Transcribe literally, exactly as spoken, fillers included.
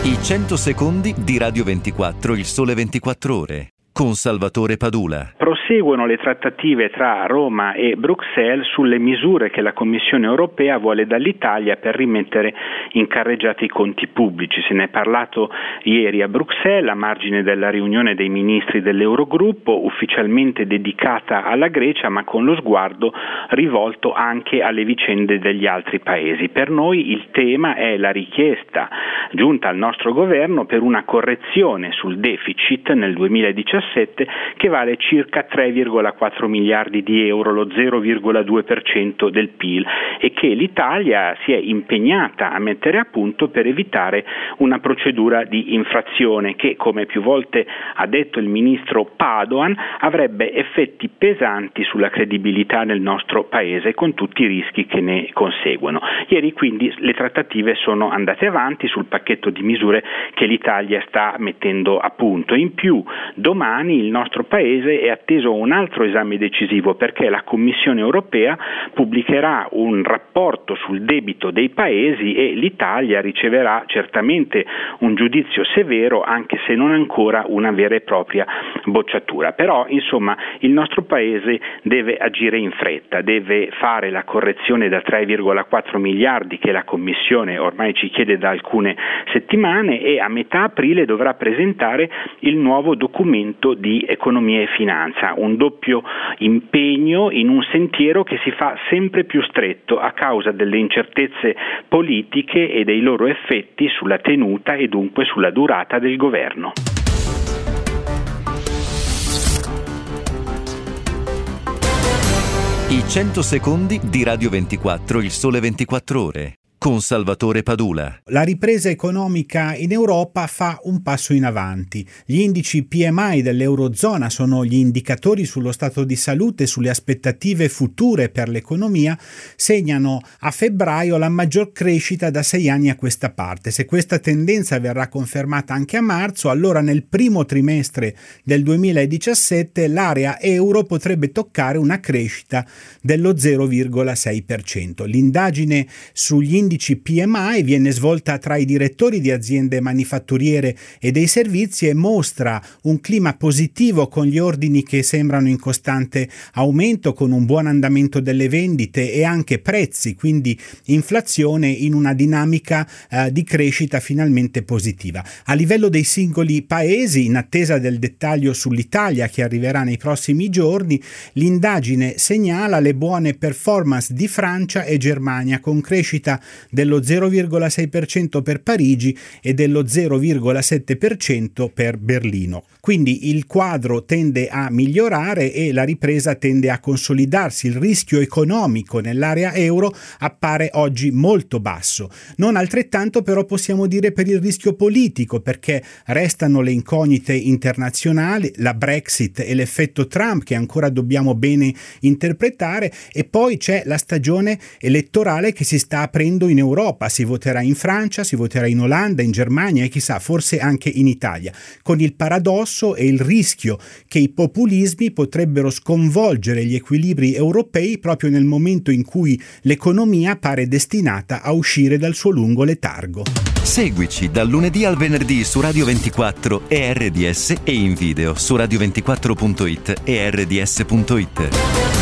I cento secondi di Radio ventiquattro, il Sole ventiquattro Ore, con Salvatore Padula. Proseguono le trattative tra Roma e Bruxelles sulle misure che la Commissione europea vuole dall'Italia per rimettere in carreggiata i conti pubblici. Se ne è parlato ieri a Bruxelles a margine della riunione dei ministri dell'Eurogruppo, ufficialmente dedicata alla Grecia, ma con lo sguardo rivolto anche alle vicende degli altri paesi. Per noi il tema è la richiesta giunta al nostro governo per una correzione sul deficit nel duemiladiciassette che vale circa tre virgola quattro miliardi di euro, lo zero virgola due per cento del P I L, e che l'Italia si è impegnata a mettere a punto per evitare una procedura di infrazione che, come più volte ha detto il ministro Padoan, avrebbe effetti pesanti sulla credibilità del nostro Paese, con tutti i rischi che ne conseguono. Ieri quindi le trattative sono andate avanti sul pacchetto di misure che l'Italia sta mettendo a punto. In più, domani il nostro Paese è atteso un altro esame decisivo, perché la Commissione europea pubblicherà un rapporto sul debito dei paesi e l'Italia riceverà certamente un giudizio severo, anche se non ancora una vera e propria bocciatura. Però insomma il nostro Paese deve agire in fretta, deve fare la correzione da tre virgola quattro miliardi che la Commissione ormai ci chiede da alcune settimane, e a metà aprile dovrà presentare il nuovo documento di economia e finanza, un doppio impegno in un sentiero che si fa sempre più stretto a causa delle incertezze politiche e dei loro effetti sulla tenuta e dunque sulla durata del governo. I cento secondi di Radio ventiquattro, il Sole ventiquattro Ore, con Salvatore Padula. La ripresa economica in Europa fa un passo in avanti. Gli indici P M I dell'Eurozona sono gli indicatori sullo stato di salute e sulle aspettative future per l'economia, segnano a febbraio la maggior crescita da sei anni a questa parte. Se questa tendenza verrà confermata anche a marzo, allora nel primo trimestre del duemiladiciassette l'area euro potrebbe toccare una crescita dello zero virgola sei per cento. L'indagine sugli indici P M I viene svolta tra i direttori di aziende manifatturiere e dei servizi e mostra un clima positivo, con gli ordini che sembrano in costante aumento, con un buon andamento delle vendite e anche prezzi, quindi inflazione in una dinamica eh, di crescita finalmente positiva. A livello dei singoli paesi, in attesa del dettaglio sull'Italia che arriverà nei prossimi giorni, l'indagine segnala le buone performance di Francia e Germania, con crescita dello zero virgola sei per cento per Parigi e dello zero virgola sette per cento per Berlino. Quindi il quadro tende a migliorare e la ripresa tende a consolidarsi. Il rischio economico nell'area euro appare oggi molto basso. Non altrettanto però possiamo dire per il rischio politico, perché restano le incognite internazionali, la Brexit e l'effetto Trump che ancora dobbiamo bene interpretare, e poi c'è la stagione elettorale che si sta aprendo in Europa. Si voterà in Francia, si voterà in Olanda, in Germania e chissà, forse anche in Italia, con il paradosso e il rischio che i populismi potrebbero sconvolgere gli equilibri europei proprio nel momento in cui l'economia pare destinata a uscire dal suo lungo letargo. Seguici dal lunedì al venerdì su Radio ventiquattro e R D S e in video su radio ventiquattro punto it e R D S punto it.